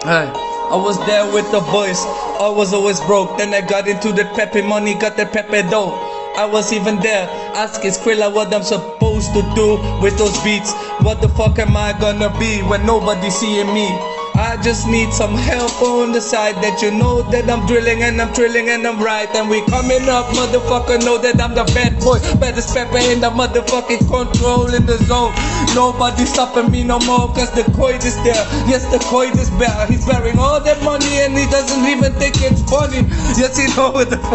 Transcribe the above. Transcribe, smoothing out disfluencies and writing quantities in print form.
Hey, I was there with the boys, I was always broke. Then I got into the peppy money, got the peppy dough. I was even there, asking Skrilla what I'm supposed to do with those beats. What the fuck am I gonna be when nobody's seeing me? I just need some help on the side, that you know that I'm drilling and I'm trilling and I'm right. And we coming up, motherfucker, know that I'm the bad boy. Baddest pepper in the motherfucking control in the zone. Nobody stopping me no more, cause the coin is there. Yes, the coin is bare. He's bearing all that money and he doesn't even think it's funny. Yes, he know what the fuck.